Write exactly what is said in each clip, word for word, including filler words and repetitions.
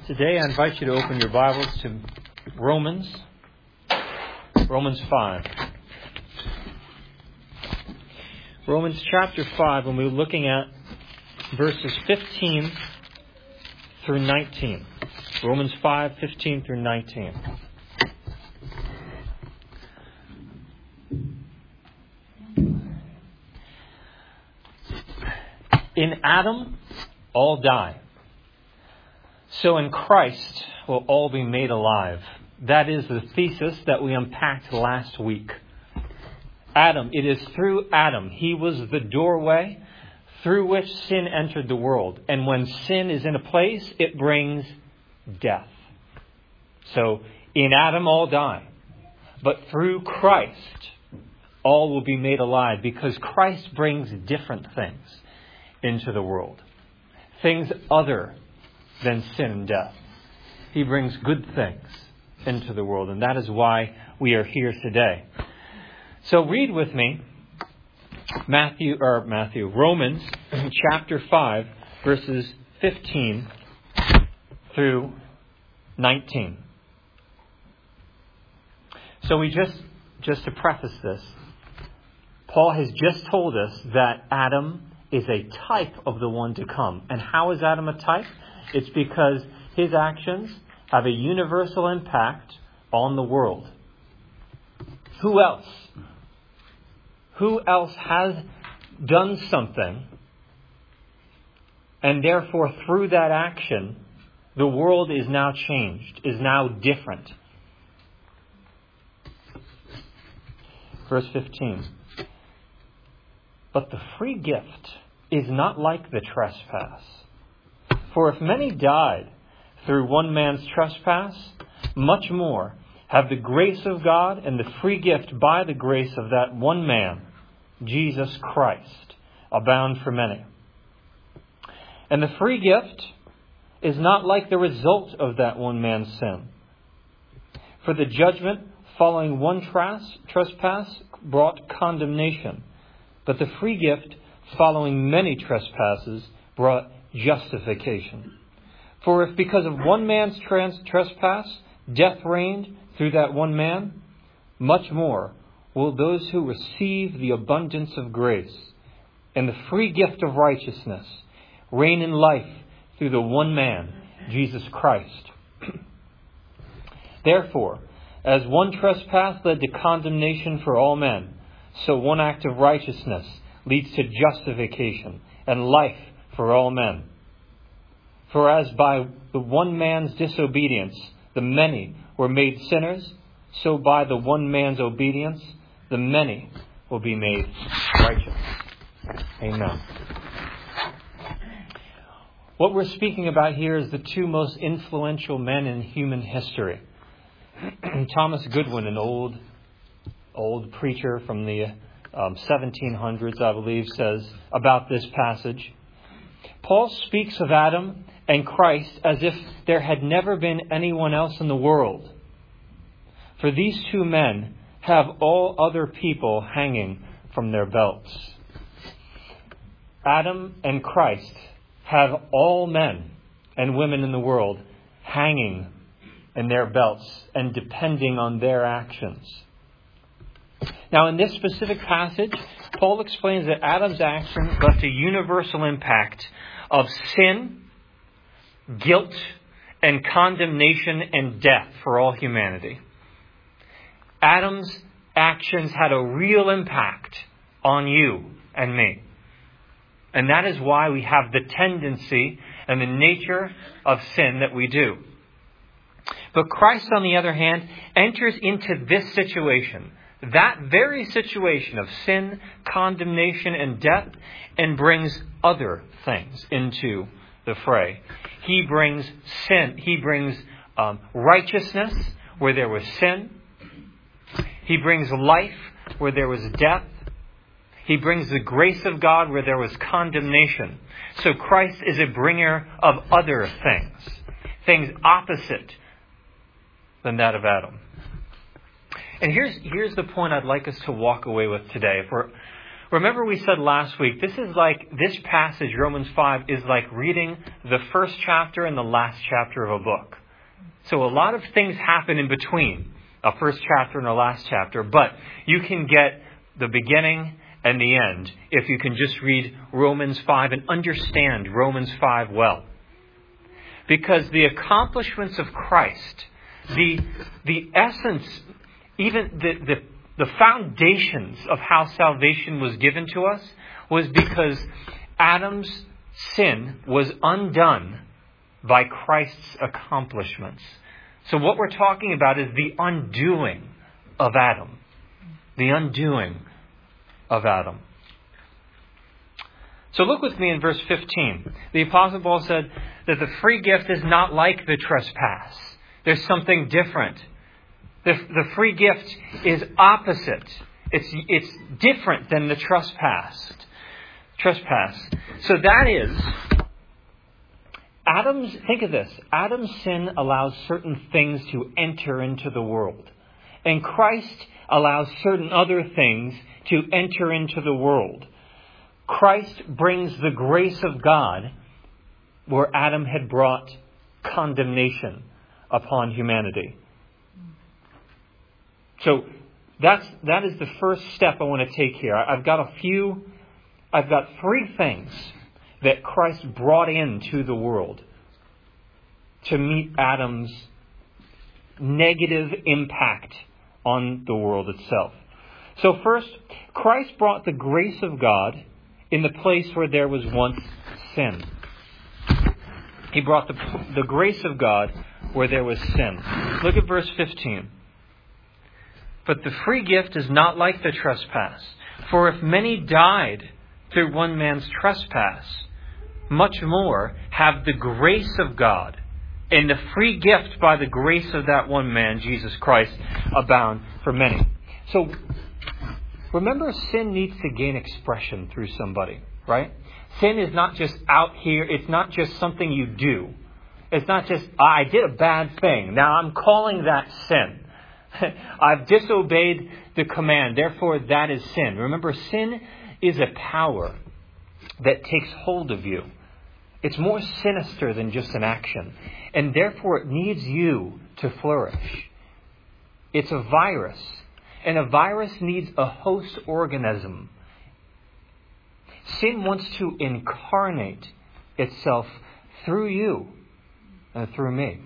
Today I invite you to open your Bibles to Romans, Romans five. Romans chapter five, and we're looking at verses fifteen through nineteen. Romans five, fifteen through nineteen. In Adam, all die. So in Christ will all be made alive. That is the thesis that we unpacked last week. Adam, it is through Adam. He was the doorway through which sin entered the world. And when sin is in a place, it brings death. So in Adam, all die. But through Christ, all will be made alive, because Christ brings different things into the world. Things other than sin and death. He brings good things into the world, and that is why we are here today. So read with me Matthew or Matthew Romans chapter five, verses fifteen through nineteen. So we just just to preface this, Paul has just told us that Adam is a type of the one to come. And how is Adam a type? It's because his actions have a universal impact on the world. Who else? Who else has done something, and therefore through that action, the world is now changed, is now different? Verse fifteen. But the free gift is not like the trespass. For if many died through one man's trespass, much more have the grace of God and the free gift by the grace of that one man, Jesus Christ, abound for many. And the free gift is not like the result of that one man's sin. For the judgment following one trespass brought condemnation, but the free gift following many trespasses brought justification. For if because of one man's trans- trespass death reigned through that one man, much more will those who receive the abundance of grace and the free gift of righteousness reign in life through the one man, Jesus Christ. Therefore, as one trespass led to condemnation for all men, so one act of righteousness leads to justification and life for all men. For as by the one man's disobedience the many were made sinners, so by the one man's obedience the many will be made righteous. Amen. What we're speaking about here is the two most influential men in human history. Thomas Goodwin, an old old preacher from the um, seventeen hundreds, I believe, says about this passage, Paul speaks of Adam and Christ as if there had never been anyone else in the world. For these two men have all other people hanging from their belts. Adam and Christ have all men and women in the world hanging in their belts and depending on their actions. Now, in this specific passage, Paul explains that Adam's action left a universal impact of sin, guilt, and condemnation and death for all humanity. Adam's actions had a real impact on you and me. And that is why we have the tendency and the nature of sin that we do. But Christ, on the other hand, enters into this situation, that very situation of sin, condemnation, and death, and brings other things into the fray. He brings sin. He brings um, righteousness where there was sin. He brings life where there was death. He brings the grace of God where there was condemnation. So Christ is a bringer of other things, things opposite than that of Adam. And here's here's the point I'd like us to walk away with today. If we're, Remember we said last week, this is like, this passage, Romans five, is like reading the first chapter and the last chapter of a book. So a lot of things happen in between a first chapter and a last chapter, but you can get the beginning and the end if you can just read Romans five and understand Romans five well. Because the accomplishments of Christ, the the essence, even the, the, the foundations of how salvation was given to us was because Adam's sin was undone by Christ's accomplishments. So what we're talking about is the undoing of Adam. The undoing of Adam. So look with me in verse fifteen. The Apostle Paul said that the free gift is not like the trespass. There's something different. The, the free gift is opposite. It's, it's different than the trespass. Trespass. So that is, Adam's, think of this, Adam's sin allows certain things to enter into the world. And Christ allows certain other things to enter into the world. Christ brings the grace of God where Adam had brought condemnation upon humanity. So that's that is the first step I want to take here. I've got a few, I've got three things that Christ brought into the world to meet Adam's negative impact on the world itself. So first, Christ brought the grace of God in the place where there was once sin. He brought the, the grace of God where there was sin. Look at verse fifteen. But the free gift is not like the trespass. For if many died through one man's trespass, much more have the grace of God and the free gift by the grace of that one man, Jesus Christ, abound for many. So, remember, sin needs to gain expression through somebody, right? Sin is not just out here. It's not just something you do. It's not just, I did a bad thing. Now I'm calling that sin. I've disobeyed the command. Therefore, that is sin. Remember, sin is a power that takes hold of you. It's more sinister than just an action. And therefore, it needs you to flourish. It's a virus. And a virus needs a host organism. Sin wants to incarnate itself through you and through me.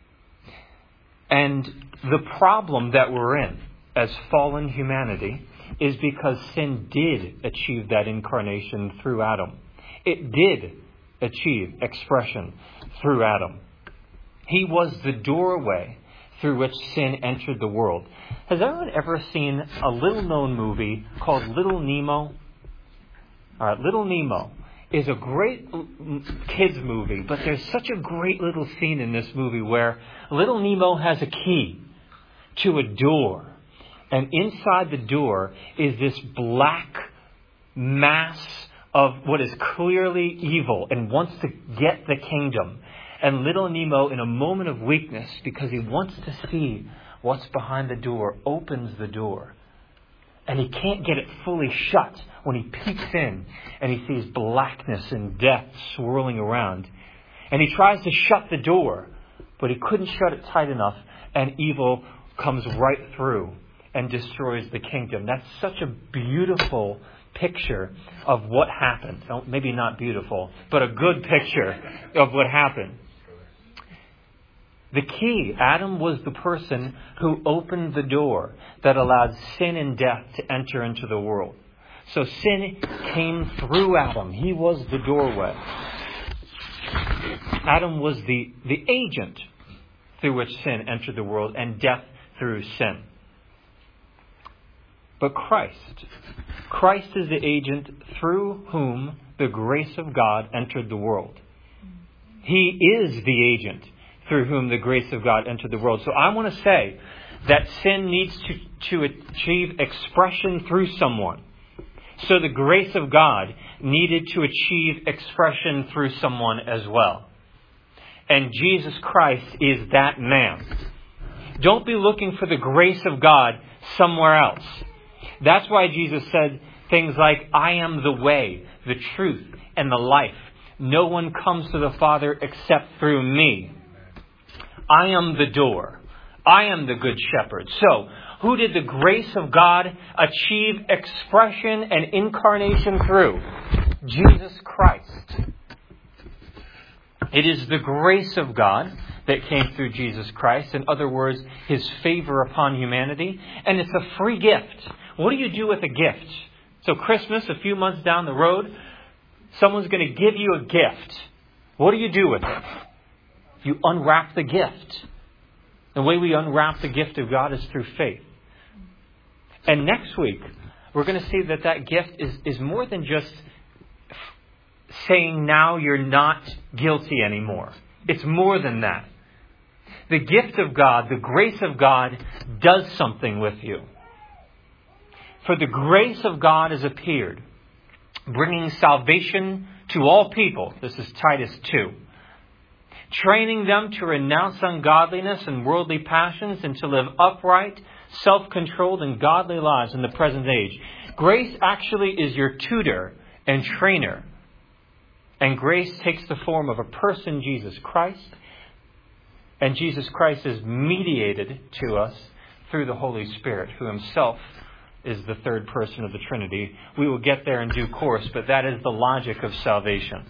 And the problem that we're in as fallen humanity is because sin did achieve that incarnation through Adam. It did achieve expression through Adam. He was the doorway through which sin entered the world. Has anyone ever seen a little-known movie called Little Nemo? All right, Little Nemo is a great kids movie, but there's such a great little scene in this movie where Little Nemo has a key to a door. And inside the door is this black mass of what is clearly evil and wants to get the kingdom. And little Nemo, in a moment of weakness, because he wants to see what's behind the door, opens the door. And he can't get it fully shut when he peeks in and he sees blackness and death swirling around. And he tries to shut the door, but he couldn't shut it tight enough, and evil comes right through and destroys the kingdom. That's such a beautiful picture of what happened. Oh, maybe not beautiful, but a good picture of what happened. The key, Adam was the person who opened the door that allowed sin and death to enter into the world. So sin came through Adam. He was the doorway. Adam was the, the agent through which sin entered the world, and death through sin. But Christ, Christ is the agent through whom the grace of God entered the world. He is the agent through whom the grace of God entered the world. So I want to say that sin needs to, to achieve expression through someone. So the grace of God needed to achieve expression through someone as well. And Jesus Christ is that man. Don't be looking for the grace of God somewhere else. That's why Jesus said things like, I am the way, the truth, and the life. No one comes to the Father except through me. I am the door. I am the good shepherd. So, who did the grace of God achieve expression and incarnation through? Jesus Christ. It is the grace of God that came through Jesus Christ. In other words, His favor upon humanity. And it's a free gift. What do you do with a gift? So Christmas, a few months down the road, someone's going to give you a gift. What do you do with it? You unwrap the gift. The way we unwrap the gift of God is through faith. And next week, we're going to see that that gift is, is more than just saying now you're not guilty anymore. It's more than that. The gift of God, the grace of God, does something with you. For the grace of God has appeared, bringing salvation to all people. This is Titus two. Training them to renounce ungodliness and worldly passions and to live upright, self-controlled, and godly lives in the present age. Grace actually is your tutor and trainer. And grace takes the form of a person, Jesus Christ. And Jesus Christ is mediated to us through the Holy Spirit, who Himself is the third person of the Trinity. We will get there in due course, but that is the logic of salvation.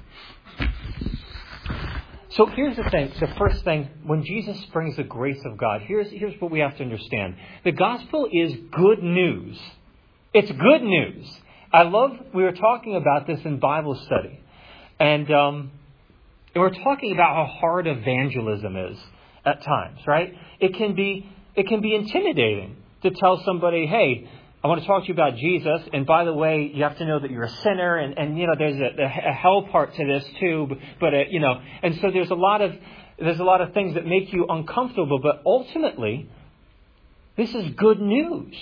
So here's the thing. The first thing, when Jesus brings the grace of God, here's, here's what we have to understand. The gospel is good news. It's good news. I love, we were talking about this in Bible study. And, um, and we're talking about how hard evangelism is at times, right? It can be, it can be intimidating to tell somebody, hey, I want to talk to you about Jesus. And by the way, you have to know that you're a sinner. And, and you know, there's a, a hell part to this too. But, uh, you know, and so there's a lot of, there's a lot of things that make you uncomfortable. But ultimately, this is good news.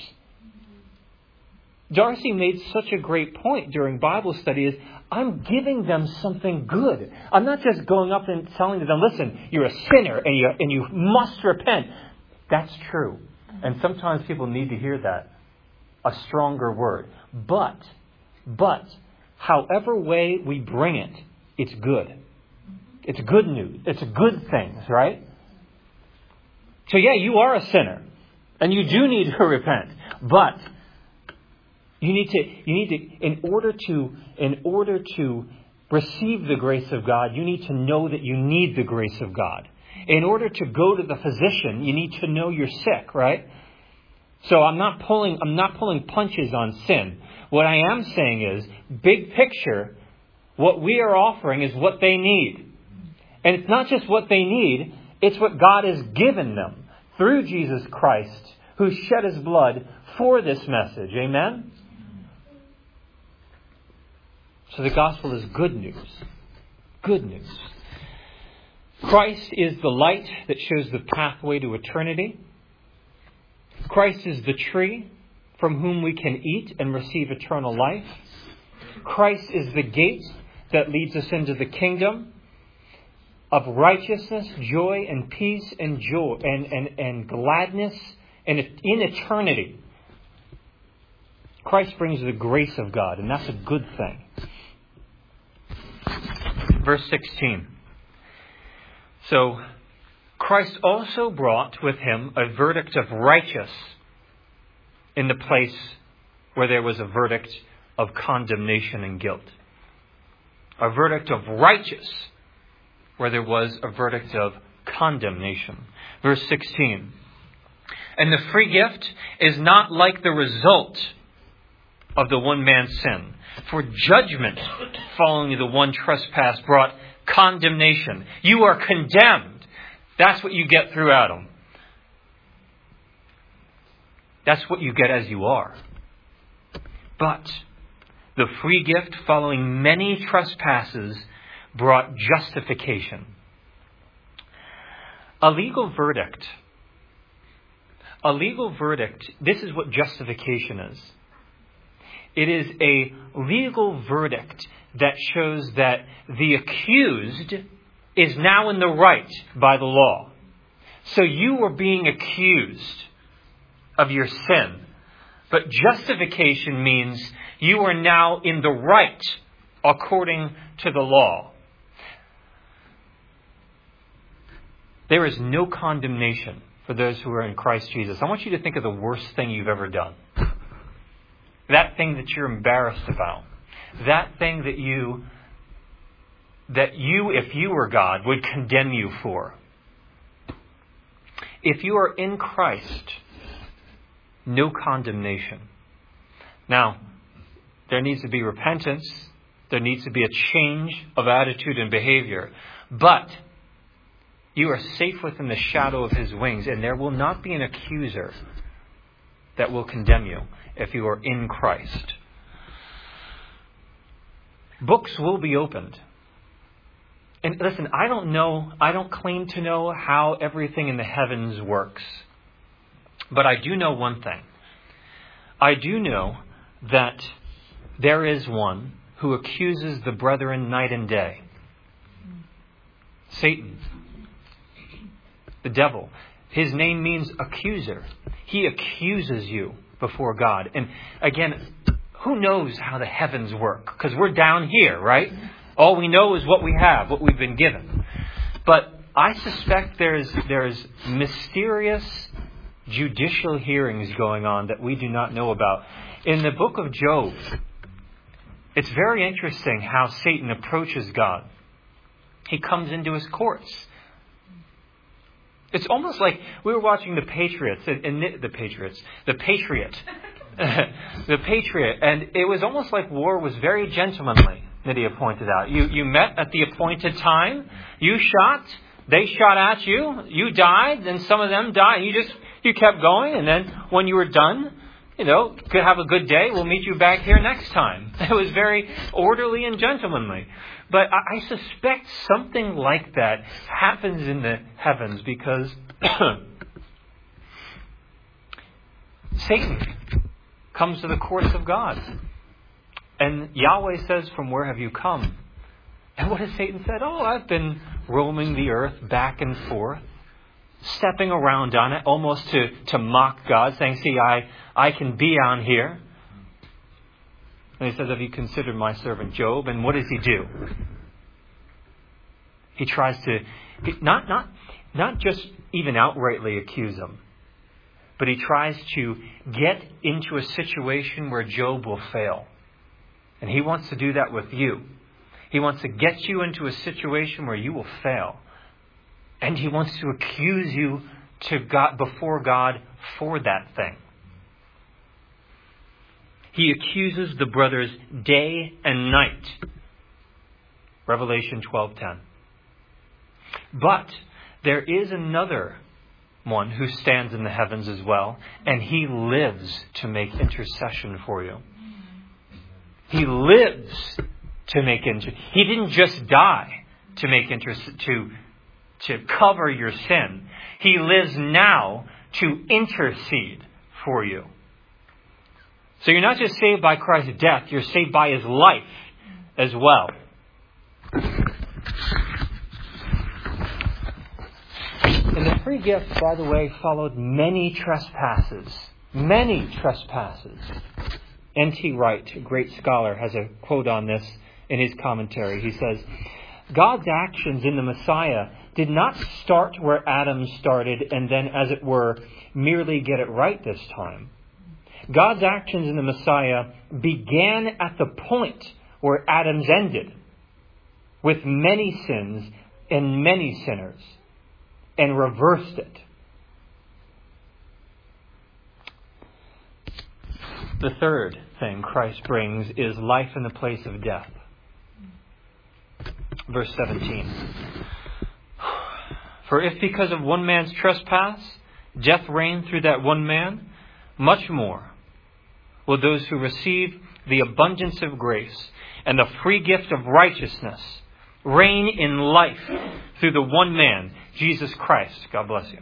Darcy made such a great point during Bible study is, I'm giving them something good. I'm not just going up and telling them, listen, you're a sinner and you, and you must repent. That's true. And sometimes people need to hear that. A stronger word. But, but, however way we bring it, it's good. It's good news. It's good things, right? So yeah, you are a sinner. And you do need to repent. But, you need to, you need to, in order to, in order to receive the grace of God, you need to know that you need the grace of God. In order to go to the physician, you need to know you're sick, right? So I'm not pulling, I'm not pulling punches on sin. What I am saying is, big picture, what we are offering is what they need. And it's not just what they need, it's what God has given them through Jesus Christ, who shed His blood for this message. Amen? So the gospel is good news. Good news. Christ is the light that shows the pathway to eternity. Christ is the tree from whom we can eat and receive eternal life. Christ is the gate that leads us into the kingdom of righteousness, joy, and peace, and joy, and, and, and gladness, and in eternity. Christ brings the grace of God, and that's a good thing. Verse sixteen. So, Christ also brought with Him a verdict of righteous in the place where there was a verdict of condemnation and guilt. A verdict of righteous where there was a verdict of condemnation. Verse sixteen. And the free gift is not like the result of the one man's sin. For judgment following the one trespass brought condemnation. You are condemned. That's what you get through Adam. That's what you get as you are. But the free gift following many trespasses brought justification. A legal verdict. A legal verdict, this is what justification is. It is a legal verdict that shows that the accused is now in the right by the law. So you were being accused of your sin. But justification means You are now in the right according to the law. There is no condemnation for those who are in Christ Jesus. I want you to think of the worst thing you've ever done. That thing that you're embarrassed about. That thing that you, that you, if you were God, would condemn you for. If you are in Christ, no condemnation. Now, there needs to be repentance. There needs to be a change of attitude and behavior. But you are safe within the shadow of His wings, and there will not be an accuser that will condemn you if you are in Christ. Books will be opened. And listen, I don't know, I don't claim to know how everything in the heavens works. But I do know one thing. I do know that there is one who accuses the brethren night and day. Satan. The devil. His name means accuser. He accuses you before God. And again, who knows how the heavens work? Because we're down here, right? All we know is what we have, what we've been given. But I suspect there's there's mysterious judicial hearings going on that we do not know about. In the book of Job, it's very interesting how Satan approaches God. He comes into his courts. It's almost like we were watching the Patriots, and the Patriots, the Patriot, the Patriot, and it was almost like war was very gentlemanly. Nydia pointed out. You you met at the appointed time. You shot. They shot at you. You died. Then some of them died. You just you kept going, and then when you were done, you know, could have a good day. We'll meet you back here next time. It was very orderly and gentlemanly. But I, I suspect something like that happens in the heavens because Satan comes to the courts of God. And Yahweh says, "From where have you come?" And what has Satan said? "Oh, I've been roaming the earth back and forth, stepping around on it, almost to, to mock God, saying, see, I, I can be on here." And he says, "Have you considered my servant Job?" And what does he do? He tries to not not not just even outrightly accuse him, but he tries to get into a situation where Job will fail. And he wants to do that with you. He wants to get you into a situation where you will fail. And he wants to accuse you to God before God for that thing. He accuses the brothers day and night. Revelation twelve ten. But there is another one who stands in the heavens as well, and he lives to make intercession for you. He lives to make intercession. He didn't just die to make intercession, to to cover your sin. He lives now to intercede for you. So you're not just saved by Christ's death, you're saved by His life as well. And the free gift, by the way, followed many trespasses. Many trespasses. N T Wright, a great scholar, has a quote on this in his commentary. He says, "God's actions in the Messiah did not start where Adam started and then, as it were, merely get it right this time. God's actions in the Messiah began at the point where Adam's ended, with many sins and many sinners, and reversed it." The third thing Christ brings is life in the place of death. Verse seventeen. "For if because of one man's trespass death reigned through that one man, much more will those who receive the abundance of grace and the free gift of righteousness reign in life through the one man, Jesus Christ." God bless you.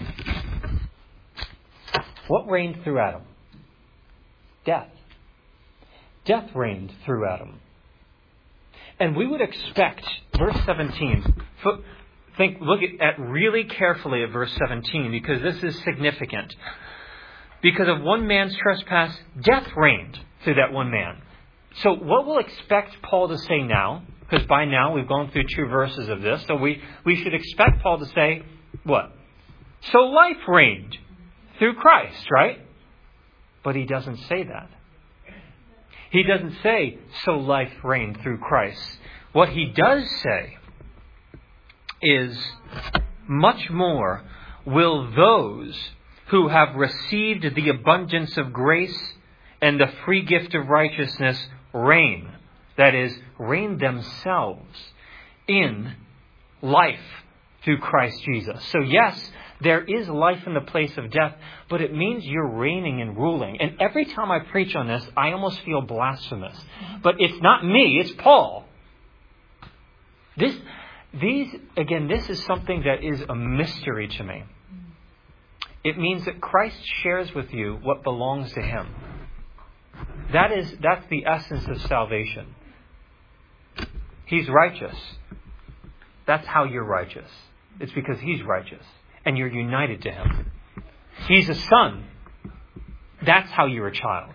What reigned through Adam? Death. Death reigned through Adam. And we would expect, verse seventeen, think, look at really carefully at verse seventeen, because this is significant. Because of one man's trespass, death reigned through that one man. so what we'll expect Paul to say now, because by now we've gone through two verses of this, so we, we should expect Paul to say, what? So life reigned through Christ, right? But he doesn't say that. He doesn't say, so life reigned through Christ. What he does say is, much more will those who have received the abundance of grace and the free gift of righteousness reign. That is, reign themselves in life through Christ Jesus. So yes, there is life in the place of death, but it means you're reigning and ruling. And every time I preach on this, I almost feel blasphemous. But it's not me, it's Paul. This, these, again, this is something that is a mystery to me. It means that Christ shares with you what belongs to Him. That is, that's the essence of salvation. He's righteous. That's how you're righteous. It's because He's righteous. And you're united to Him. He's a son. That's how you're a child.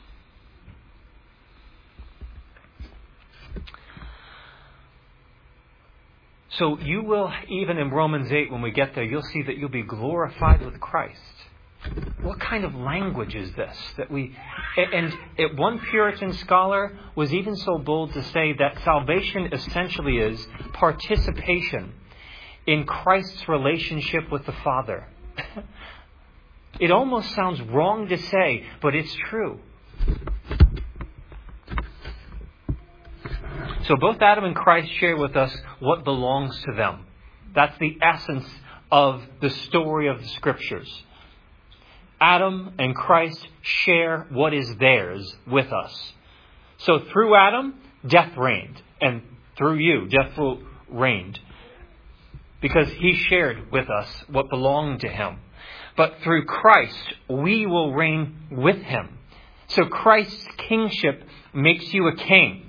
So you will, even in Romans eight, when we get there, you'll see that you'll be glorified with Christ. What kind of language is this? That we, and one Puritan scholar was even so bold to say that salvation essentially is participation in Christ's relationship with the Father. It almost sounds wrong to say, but it's true. So both Adam and Christ share with us what belongs to them. That's the essence of the story of the Scriptures. Adam and Christ share what is theirs with us. So through Adam, death reigned. And through you, death reigned. Because he shared with us what belonged to him. But through Christ, we will reign with him. So Christ's kingship makes you a king.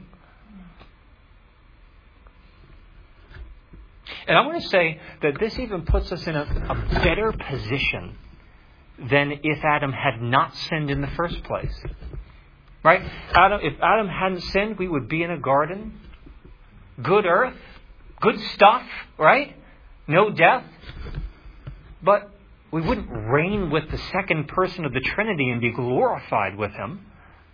And I want to say that this even puts us in a, a better position than if Adam had not sinned in the first place. Right? Adam, if Adam hadn't sinned, we would be in a garden. Good earth. Good stuff. Right? No death. But we wouldn't reign with the second person of the Trinity and be glorified with him.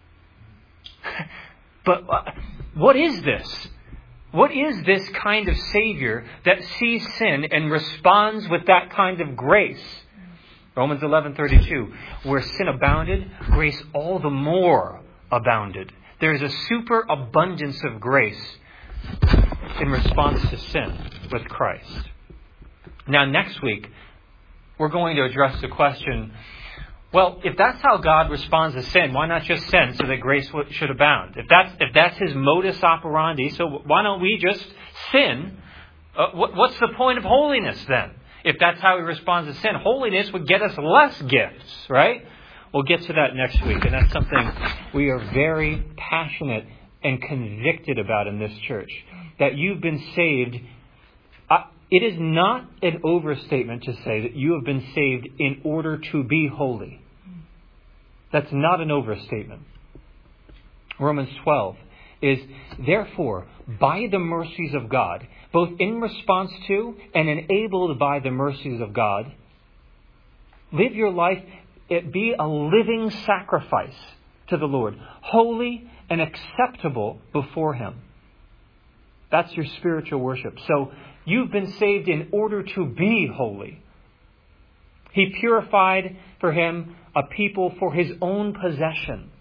But uh, what is this? What is this kind of Savior that sees sin and responds with that kind of grace? Romans eleven thirty-two, where sin abounded, grace all the more abounded. There is a superabundance of grace in response to sin with Christ. Now, next week, we're going to address the question, well, if that's how God responds to sin, why not just sin so that grace should abound? If that's if that's his modus operandi, so why don't we just sin? Uh, what, what's the point of holiness then? If that's how he responds to sin, holiness would get us less gifts, right? We'll get to that next week, and that's something we are very passionate and convicted about in this church. That you've been saved. Uh, it is not an overstatement to say that you have been saved in order to be holy. That's not an overstatement. Romans twelve is, therefore, by the mercies of God, both in response to and enabled by the mercies of God, live your life, it be a living sacrifice to the Lord, holy and acceptable before Him. That's your spiritual worship. So you've been saved in order to be holy. He purified for Him a people for His own possession.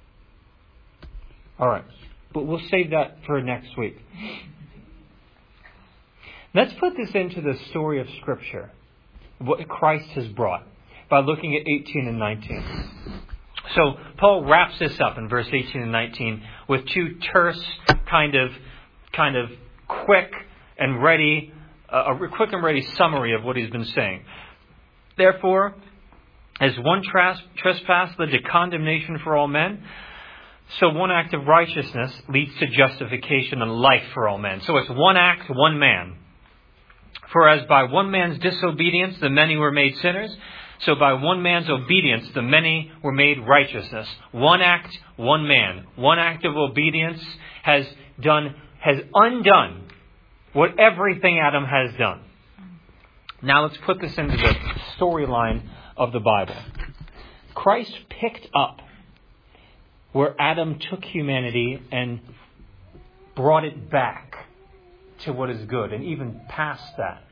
All right, but we'll save that for next week. Let's put this into the story of Scripture, what Christ has brought, by looking at eighteen and nineteen. So Paul wraps this up in verse eighteen and nineteen with two terse, kind of, kind of quick and ready, uh, a quick and ready summary of what he's been saying. Therefore, as one tras- trespass led to condemnation for all men, so one act of righteousness leads to justification and life for all men. So it's one act, one man. For as by one man's disobedience the many were made sinners, So by one man's obedience, the many were made righteousness. One act, one man. One act of obedience has done, has undone what everything Adam has done. Now let's put this into the storyline of the Bible. Christ picked up where Adam took humanity and brought it back to what is good, and even past that.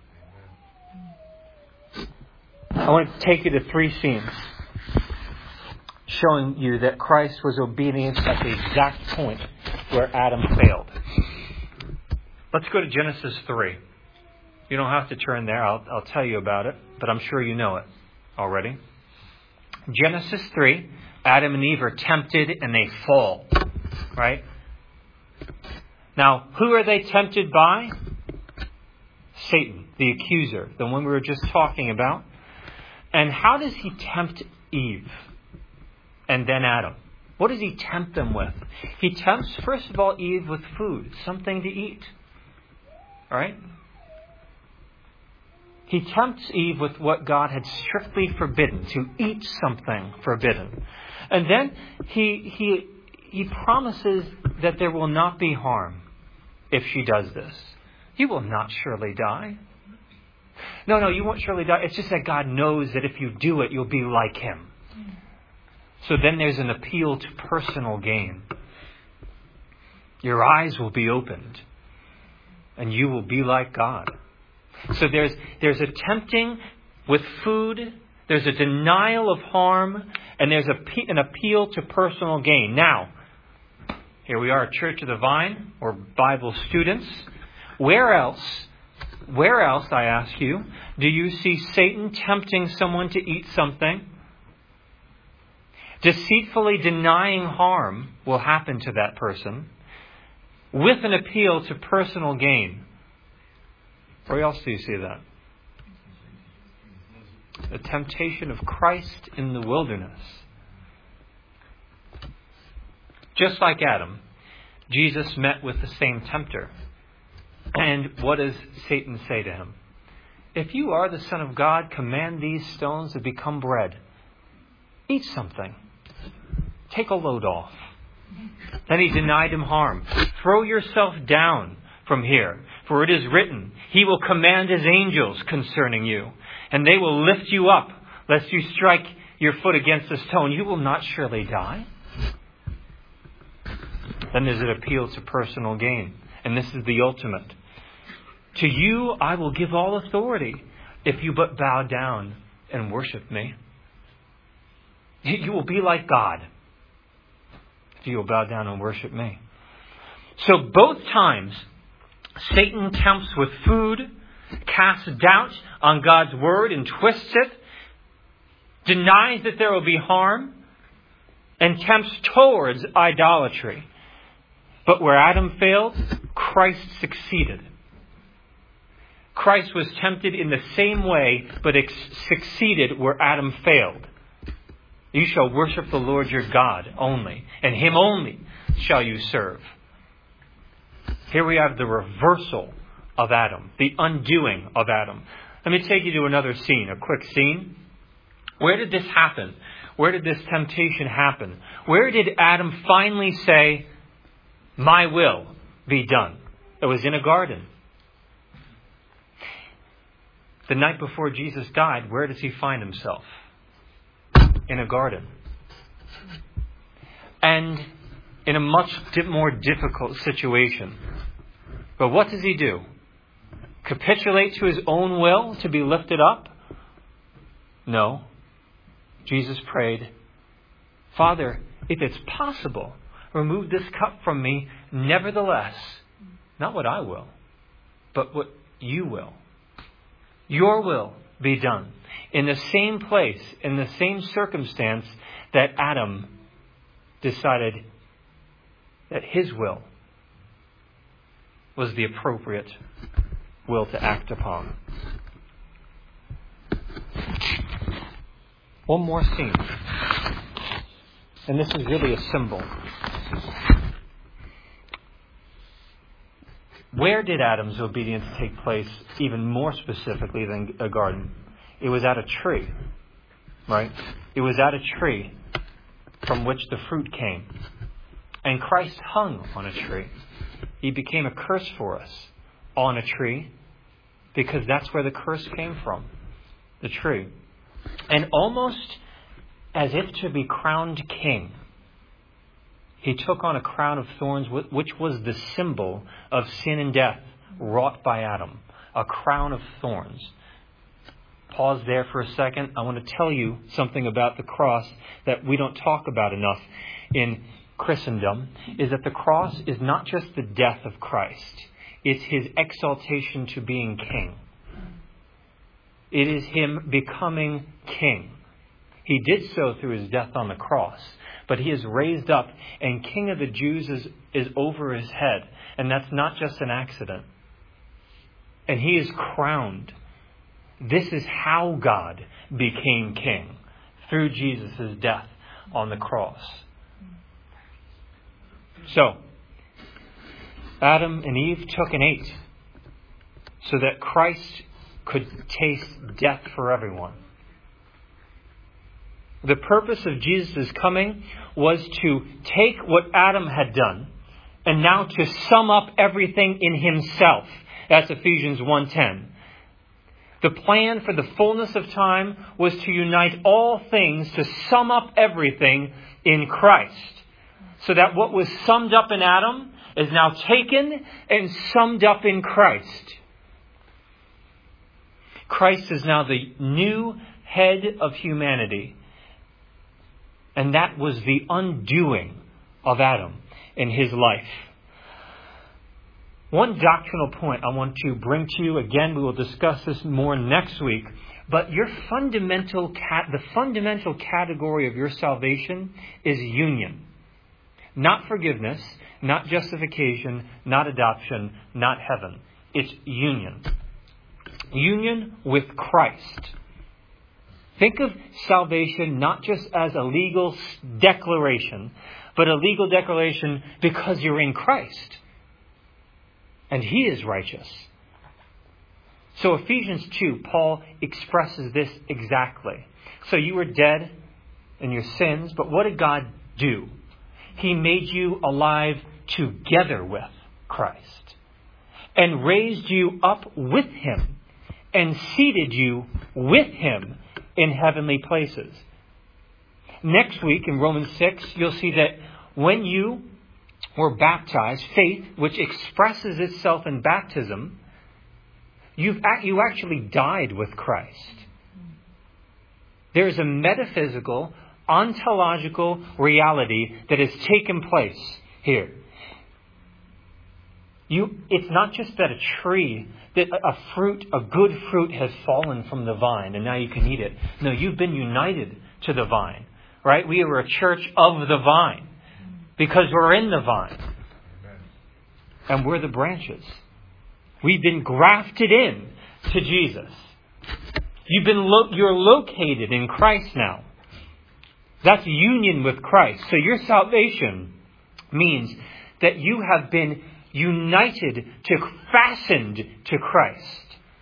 I want to take you to three scenes showing you that Christ was obedient at the exact point where Adam failed. Let's go to Genesis three. You don't have to turn there. I'll, I'll tell you about it, but I'm sure you know it already. Genesis three, Adam and Eve are tempted and they fall. Right? Now, who are they tempted by? Satan, the accuser, the one we were just talking about. And how does he tempt Eve and then Adam? What does he tempt them with? He tempts, first of all, Eve with food, something to eat. All right? He tempts Eve with what God had strictly forbidden, to eat something forbidden. And then he he he promises that there will not be harm if she does this. You will not surely die. No, no, you won't surely die. It's just that God knows that if you do it, you'll be like him. So then there's an appeal to personal gain. Your eyes will be opened, and you will be like God. So there's there's a tempting with food, there's a denial of harm, and there's a, an appeal to personal gain. Now, here we are at Church of the Vine, or Bible students. Where else, where else, I ask you, do you see Satan tempting someone to eat something? Deceitfully denying harm will happen to that person with an appeal to personal gain. Where else do you see that? The temptation of Christ in the wilderness. Just like Adam, Jesus met with the same tempter. And what does Satan say to him? If you are the Son of God, command these stones to become bread. Eat something. Take a load off. Then he denied him harm. Throw yourself down from here, for it is written, he will command his angels concerning you, and they will lift you up, lest you strike your foot against a stone. You will not surely die. Then there's an appeal to personal gain. And this is the ultimate. To you I will give all authority, if you but bow down and worship me. You will be like God, if you will bow down and worship me. So both times, Satan tempts with food, casts doubt on God's word and twists it, denies that there will be harm, and tempts towards idolatry. But where Adam failed, Christ succeeded. Christ was tempted in the same way, but ex- succeeded where Adam failed. You shall worship the Lord your God only, and him only shall you serve. Here we have the reversal of Adam, the undoing of Adam. Let me take you to another scene, a quick scene. Where did this happen? Where did this temptation happen? Where did Adam finally say, my will be done? It was in a garden. The night before Jesus died, where does he find himself? In a garden. And in a much more difficult situation. But what does he do? Capitulate to his own will to be lifted up? No. Jesus prayed, Father, if it's possible, remove this cup from me. Nevertheless, not what I will, but what you will. Your will be done. In the same place, in the same circumstance that Adam decided that his will was the appropriate will to act upon. One more scene. And this is really a symbol. Where did Adam's obedience take place, even more specifically than a garden? It was at a tree. right? It was at a tree from which the fruit came. And Christ hung on a tree. He became a curse for us on a tree because that's where the curse came from, the tree. And almost as if to be crowned king, He took on a crown of thorns, which was the symbol of sin and death wrought by Adam. A crown of thorns. Pause there for a second. I want to tell you something about the cross that we don't talk about enough in Christendom, is that the cross is not just the death of Christ. It's His exaltation to being king. It is Him becoming king. He did so through His death on the cross. But He is raised up, and King of the Jews is, is over His head. And that's not just an accident. And He is crowned. This is how God became king, through Jesus' death on the cross. So, Adam and Eve took and ate so that Christ could taste death for everyone. The purpose of Jesus' coming was to take what Adam had done and now to sum up everything in Himself. That's Ephesians one ten. The plan for the fullness of time was to unite all things, to sum up everything in Christ. So that what was summed up in Adam is now taken and summed up in Christ. Christ is now the new head of humanity. And that was the undoing of Adam in his life. One doctrinal point I want to bring to you, again, we will discuss this more next week, but your fundamental cat, the fundamental category of your salvation is union. Not forgiveness, not justification, not adoption, not heaven. It's union. Union with Christ. Think of salvation not just as a legal declaration, but a legal declaration because you're in Christ. And He is righteous. So Ephesians two, Paul expresses this exactly. So you were dead in your sins, but what did God do? He made you alive together with Christ and raised you up with Him and seated you with Him in heavenly places. Next week in Romans six, you'll see that when you were baptized, faith, which expresses itself in baptism, you've you actually died with Christ. There's a metaphysical, ontological reality that has taken place here. You, it's not just that a tree, that a fruit, a good fruit has fallen from the vine and now you can eat it. No, you've been united to the vine, right? We are a church of the vine because we're in the vine. And we're the branches. We've been grafted in to Jesus. You've been lo- you're located in Christ now. That's union with Christ. So your salvation means that you have been united to, fastened to Christ.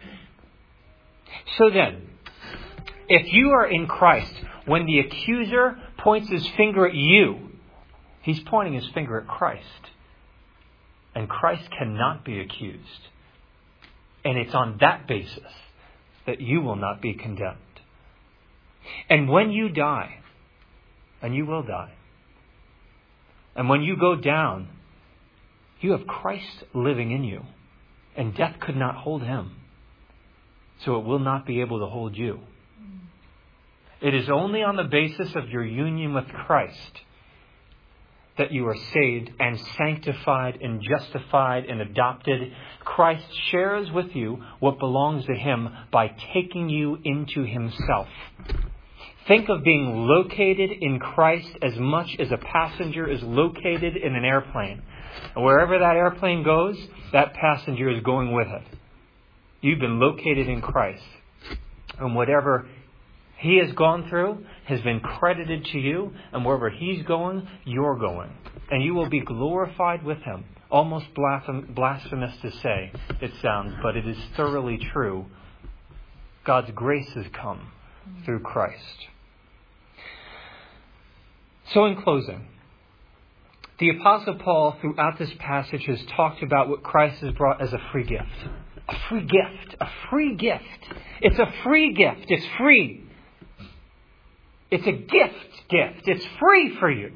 So then, if you are in Christ, when the accuser points his finger at you, he's pointing his finger at Christ. And Christ cannot be accused. And it's on that basis that you will not be condemned. And when you die, and you will die, and when you go down, you have Christ living in you. And death could not hold Him. So it will not be able to hold you. It is only on the basis of your union with Christ that you are saved and sanctified and justified and adopted. Christ shares with you what belongs to Him by taking you into Himself. Think of being located in Christ as much as a passenger is located in an airplane. And wherever that airplane goes, that passenger is going with it. You've been located in Christ. And whatever He has gone through has been credited to you. And wherever He's going, you're going. And you will be glorified with Him. Almost blasphemous to say, it sounds, but it is thoroughly true. God's grace has come through Christ. So in closing, the Apostle Paul throughout this passage has talked about what Christ has brought as a free gift. A free gift. A free gift. It's a free gift. It's free. It's a gift gift. It's free for you.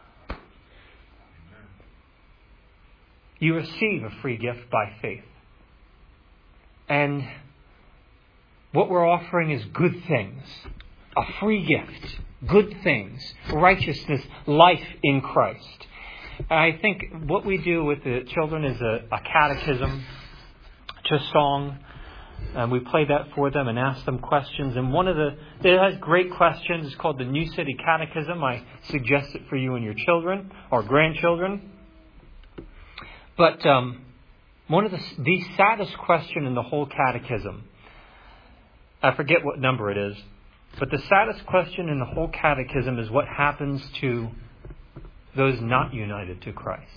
You receive a free gift by faith. And what we're offering is good things. A free gift. Good things. Righteousness. Life in Christ. I think what we do with the children is a, a catechism, just song. And we play that for them and ask them questions. And one of the, it has great questions. It's called the New City Catechism. I suggest it for you and your children or grandchildren. But um, one of the, the saddest question in the whole catechism, I forget what number it is, but the saddest question in the whole catechism is what happens to those not united to Christ.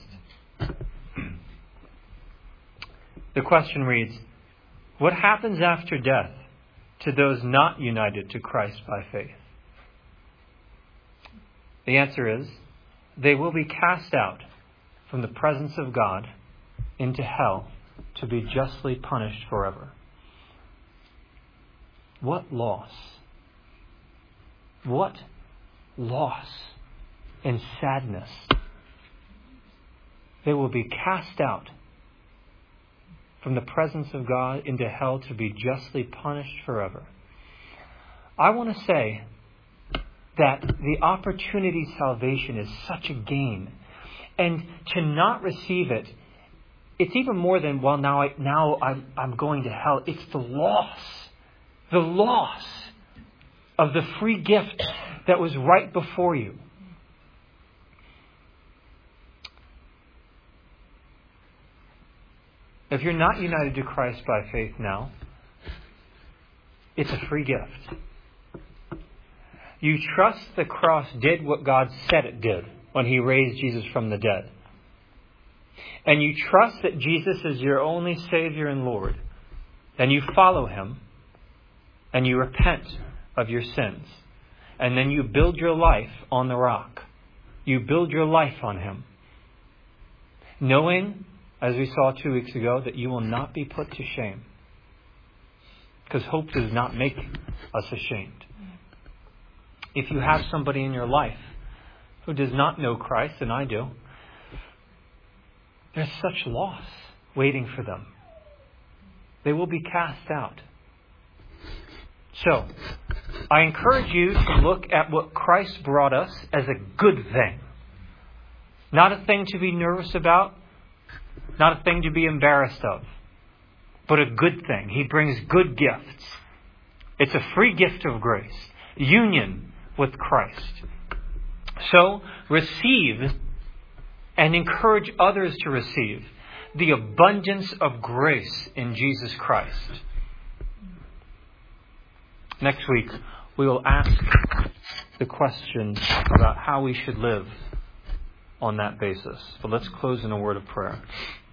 The question reads, what happens after death to those not united to Christ by faith? The answer is, they will be cast out from the presence of God into hell to be justly punished forever. What loss? What loss and sadness. They will be cast out from the presence of God into hell to be justly punished forever. I want to say that the opportunity salvation is such a gain. And to not receive it, it's even more than, well, now, I, now I'm, I'm going to hell. It's the loss. The loss of the free gift that was right before you. If you're not united to Christ by faith now, it's a free gift. You trust the cross did what God said it did when He raised Jesus from the dead. And you trust that Jesus is your only Savior and Lord. And you follow Him. And you repent of your sins. And then you build your life on the rock. You build your life on Him. Knowing, as we saw two weeks ago, that you will not be put to shame. Because hope does not make us ashamed. If you have somebody in your life who does not know Christ, and I do, there's such loss waiting for them. They will be cast out. So, I encourage you to look at what Christ brought us as a good thing. Not a thing to be nervous about. Not a thing to be embarrassed of. But a good thing. He brings good gifts. It's a free gift of grace. Union with Christ. So, receive and encourage others to receive the abundance of grace in Jesus Christ. Next week, we will ask the question about how we should live on that basis. But let's close in a word of prayer.